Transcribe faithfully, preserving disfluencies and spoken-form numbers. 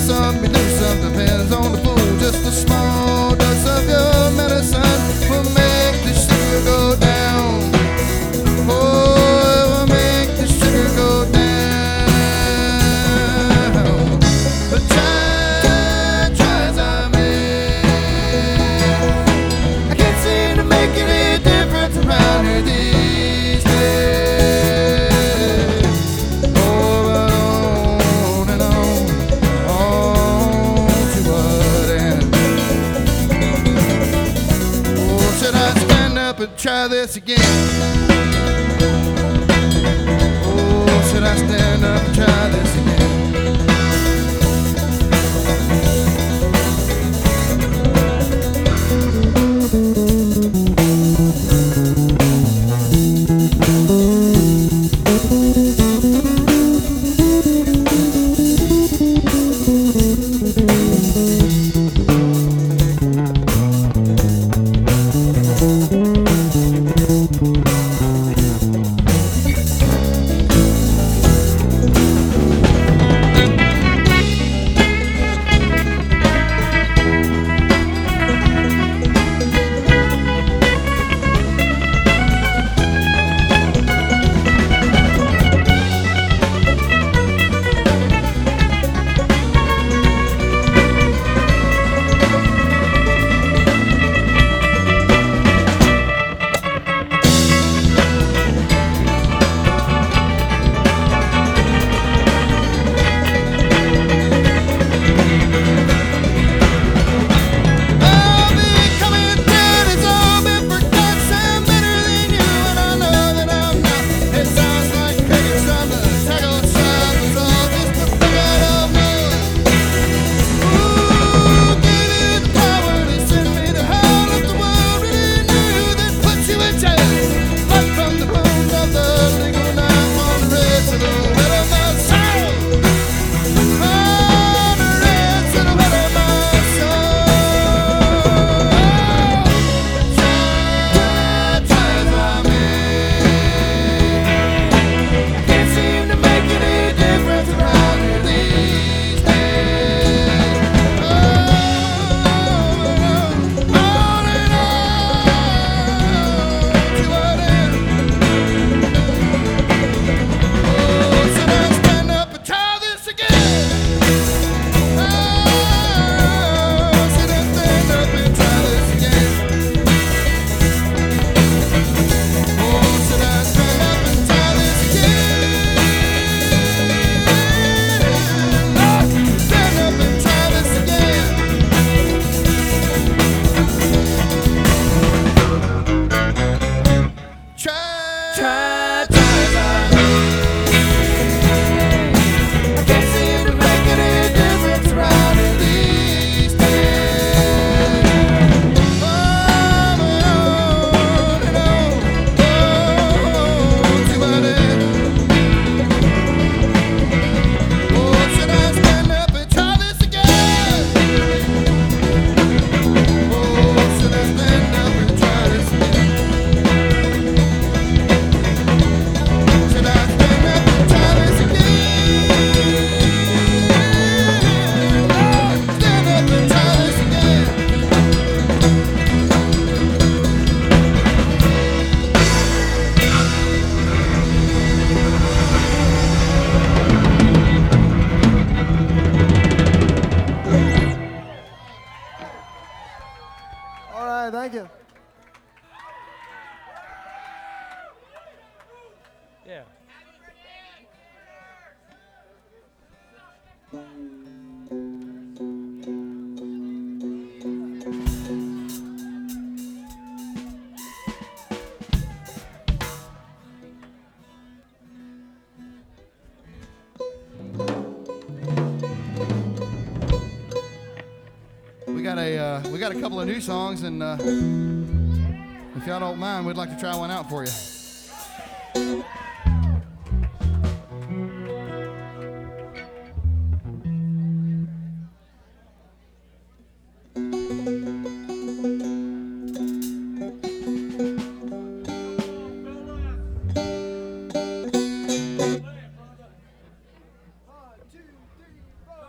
some, be do some, depends on the fool. Just a small dose of your medicine will make the sugar go down. Oh, it will make the sugar go down. But try, try as I may, I can't seem to make any difference around here these days. Oh, but on and on, on to what end? Oh, should I stand up and try this again? Oh, should I stand up and try this again? Thank you. Yeah. We got a uh, we got a couple of new songs, and uh, if y'all don't mind, we'd like to try one out for you.